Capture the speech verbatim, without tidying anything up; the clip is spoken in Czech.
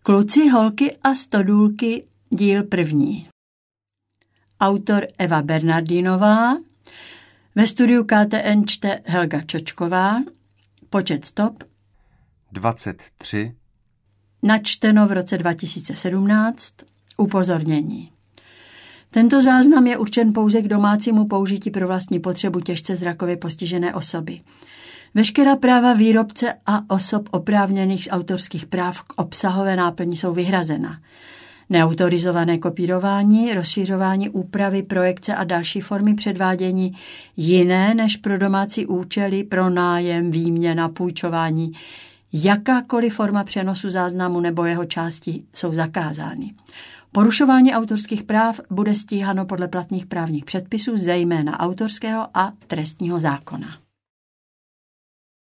Kluci, holky a stodůlky, díl první. Autor Eva Bernardinová, ve studiu K T N čte Helga Čočková, počet stop dvacet tři, načteno v roce dva tisíce sedmnáct, upozornění. Tento záznam je určen pouze k domácímu použití pro vlastní potřebu těžce zrakově postižené osoby. Veškerá práva výrobce a osob oprávněných z autorských práv k obsahové náplni jsou vyhrazena. Neautorizované kopírování, rozšiřování, úpravy, projekce a další formy předvádění jiné než pro domácí účely, pro nájem, výměna, půjčování, jakákoliv forma přenosu záznamu nebo jeho části jsou zakázány. Porušování autorských práv bude stíháno podle platných právních předpisů, zejména autorského a trestního zákona.